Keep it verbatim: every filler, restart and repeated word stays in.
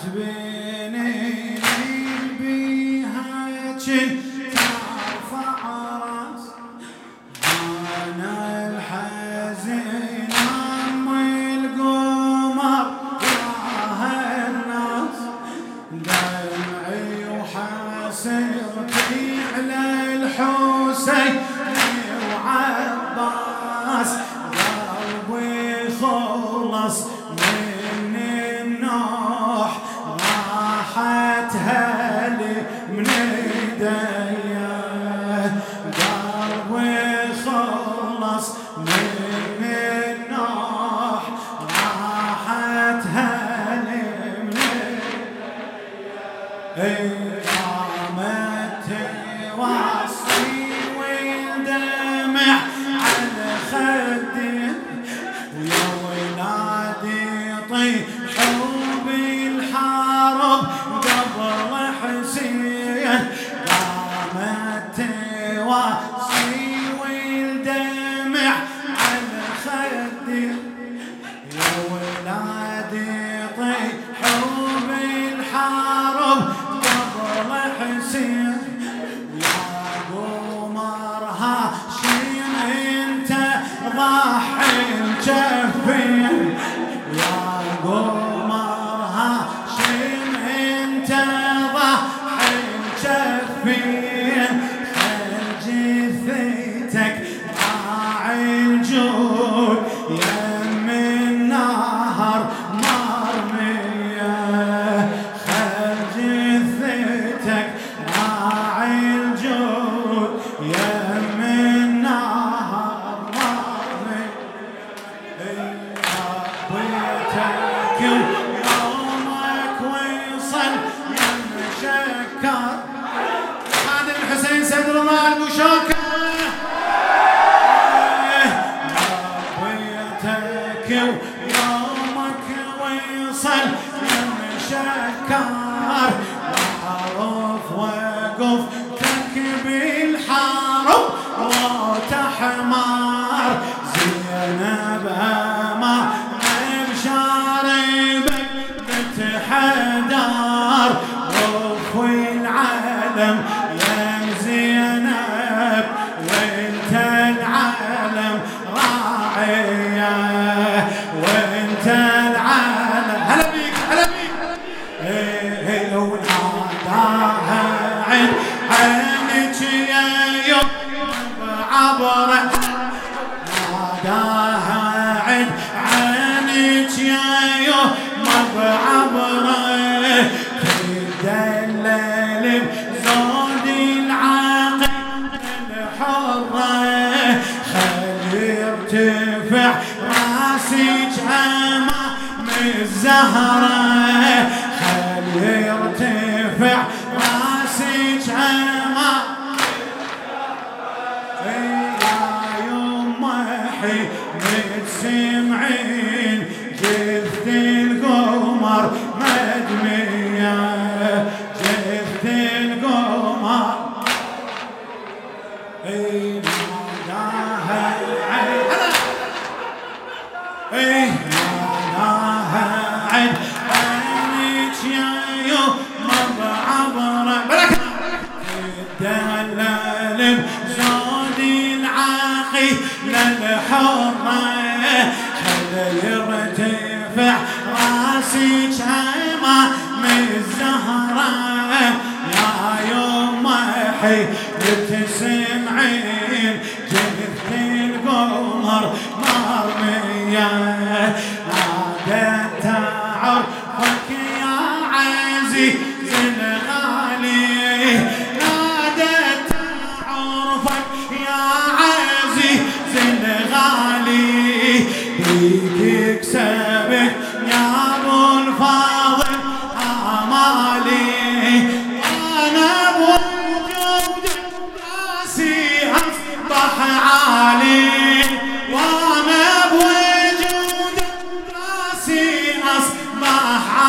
تبيني بيها كنت ارفع راس انا الحزين ام القمر يا الناس دمعي وحسرتي على الحسين وعباس قلبي خلص من النوح راحت هالي من ايديا قلبي خلص من النوح راحت هالي من ايديا قامت توصي والدمع على خدي ويا ولادي طيحوا بالحرب قبل حسين قامت توصي والدمع على خدي يا ولادي طيحوا بالحرب قبل حسين يا قمر هاشم انت ضحي الجفين يا قمر هاشم انت ضحي الجفين خل جثتك راعي الجود يم النهر مرمية خل جثتك راعي الجود يم النهر مرمية بيتك يومك ويصل يم شكر خادم حسين صدر مع المشاكر بيتك يومك ويصل يم شكر وحرف وقفتك بالحرب وتحمار زينب ما بشاربك بتحدار وفي العالم يا زينب وانت العالم راعية وانت العالم هلا بيك هلا بيك ايه وناداها عين عينك يا يوم عبرت ناداها عين عينك يا يوم بعبره تدلل بزود العاقل الحرة خل يرتفع راسك امام الزهرة خل يرتفع راسك امام يا يمحي متسمعين جثة القمر مدمية جثة القمر اي ناداها عين اي ناداها عين عينك يا يوم بعبره بركة تدلل بزود العاقي للحرة خل يرتفع راسك امام الزهرة يا يمحي تسمعين جثة القمر مرمية نادت تعرفك يا عزيز الغالي نادت تعرفك يا عزيز الغالي بيك يكسبك يا ابو الفاضل امالي انا بوجود راسي اصبح عالي وانا بوجود راسي اصبح